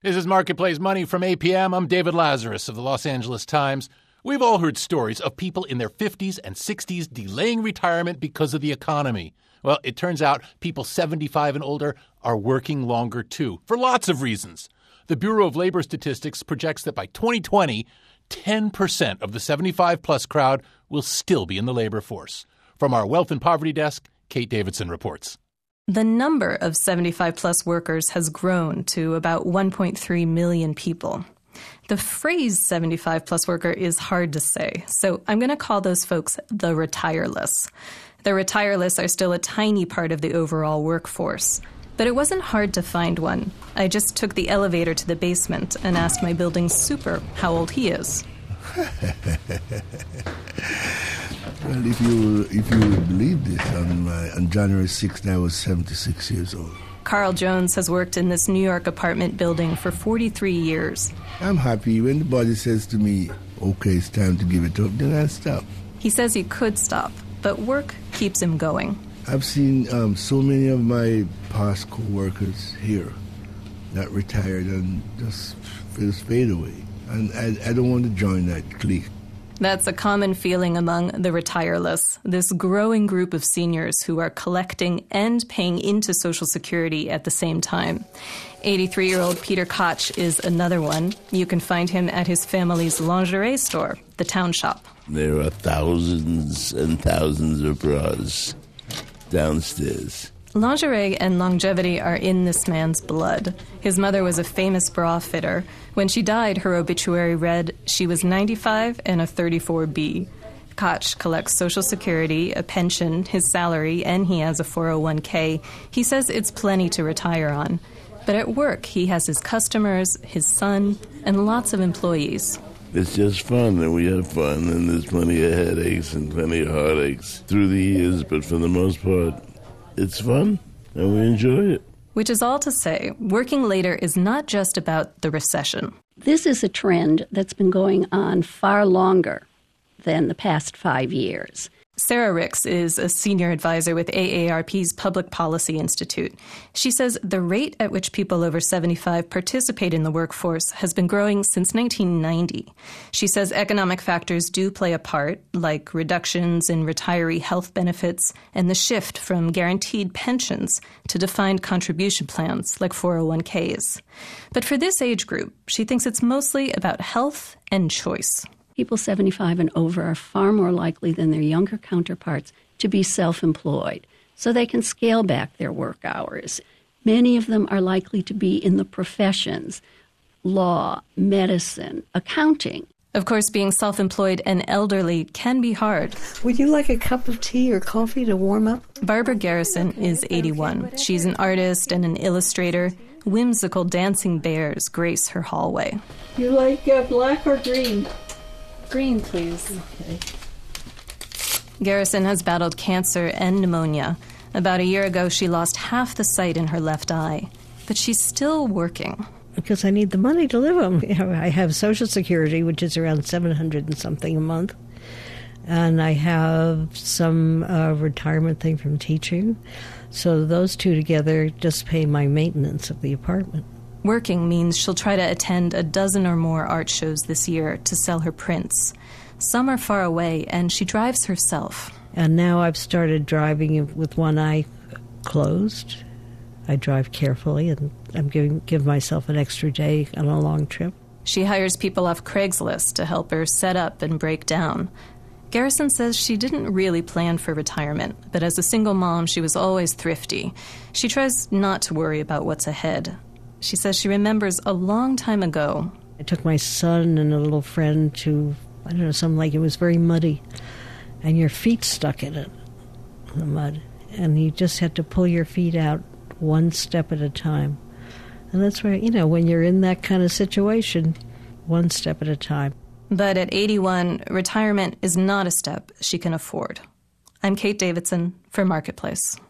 This is Marketplace Money from APM. I'm David Lazarus of the Los Angeles Times. We've all heard stories of people in their 50s and 60s delaying retirement because of the economy. Well, it turns out people 75 and older are working longer, too, for lots of reasons. The Bureau of Labor Statistics projects that by 2020, 10% of the 75-plus crowd will still be in the labor force. From our Wealth and Poverty Desk, Kate Davidson reports. The number of 75-plus workers has grown to about 1.3 million people. The phrase 75-plus worker is hard to say, so I'm going to call those folks the retireless. The retireless are still a tiny part of the overall workforce. But it wasn't hard to find one. I just took the elevator to the basement and asked my building's super how old he is. Well, if you believe this, on January 6th, I was 76 years old. Carl Jones has worked in this New York apartment building for 43 years. I'm happy when the body says to me, okay, it's time to give it up, then I stop. He says he could stop, but work keeps him going. I've seen so many of my past co-workers here that retired and just fade away. And I don't want to join that clique. That's a common feeling among the retireless, this growing group of seniors who are collecting and paying into Social Security at the same time. 83-year-old Peter Koch is another one. You can find him at his family's lingerie store, the Town Shop. There are thousands and thousands of bras downstairs. Lingerie and longevity are in this man's blood. His mother was a famous bra fitter. When she died, her obituary read, she was 95 and a 34B. Koch collects Social Security, a pension, his salary, and he has a 401k. He says it's plenty to retire on. But at work, he has his customers, his son, and lots of employees. It's just fun, and we have fun, and there's plenty of headaches and plenty of heartaches through the years, but for the most part, it's fun, and we enjoy it. Which is all to say, working later is not just about the recession. This is a trend that's been going on far longer than the past 5 years. Sarah Ricks is a senior advisor with AARP's Public Policy Institute. She says the rate at which people over 75 participate in the workforce has been growing since 1990. She says economic factors do play a part, like reductions in retiree health benefits and the shift from guaranteed pensions to defined contribution plans like 401ks. But for this age group, she thinks it's mostly about health and choice. People 75 and over are far more likely than their younger counterparts to be self-employed, so they can scale back their work hours. Many of them are likely to be in the professions, law, medicine, accounting. Of course, being self-employed and elderly can be hard. Would you like a cup of tea or coffee to warm up? Barbara Garrison is 81. She's an artist and an illustrator. Whimsical dancing bears grace her hallway. You like black or green? Green, please. Okay. Garrison has battled cancer and pneumonia. About a year ago, she lost half the sight in her left eye. But she's still working. Because I need the money to live on. I have Social Security, which is around $700 and something a month. And I have some retirement thing from teaching. So those two together just pay my maintenance of the apartment. Working means she'll try to attend a dozen or more art shows this year to sell her prints. Some are far away, and she drives herself. And now I've started driving with one eye closed. I drive carefully, and I'm give myself an extra day on a long trip. She hires people off Craigslist to help her set up and break down. Garrison says she didn't really plan for retirement, but as a single mom, she was always thrifty. She tries not to worry about what's ahead. She says she remembers a long time ago. I took my son and a little friend to, some lake. It was very muddy, and your feet stuck in it, in the mud. And you just had to pull your feet out one step at a time. And that's where, when you're in that kind of situation, one step at a time. But at 81, retirement is not a step she can afford. I'm Kate Davidson for Marketplace.